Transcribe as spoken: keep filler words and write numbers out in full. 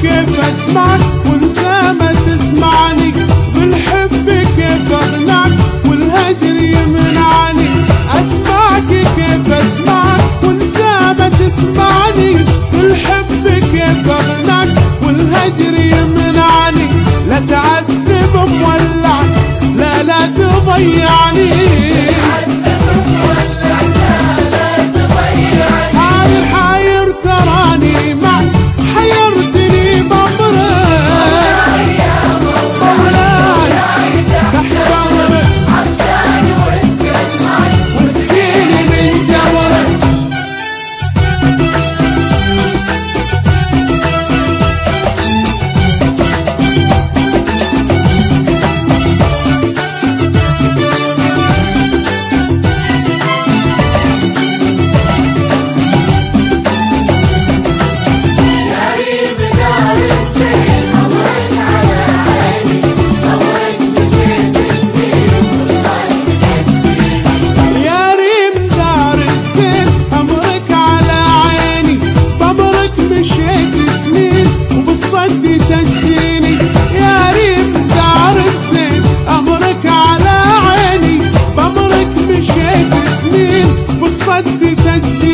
كيف اسمعك وانت ما تسمعني، بالحب كيف اغناك والهجر يمنعني. اسمعك كيف اسمعك وانت ما تسمعني، بالحب كيف اغناك والهجر يمنعني. لا تعذب مولعك لا لا تضيعني، تنسيني يا ريم دار الزين. أمرك على عيني بأمرك مشيت سنين بالصد تنسيني.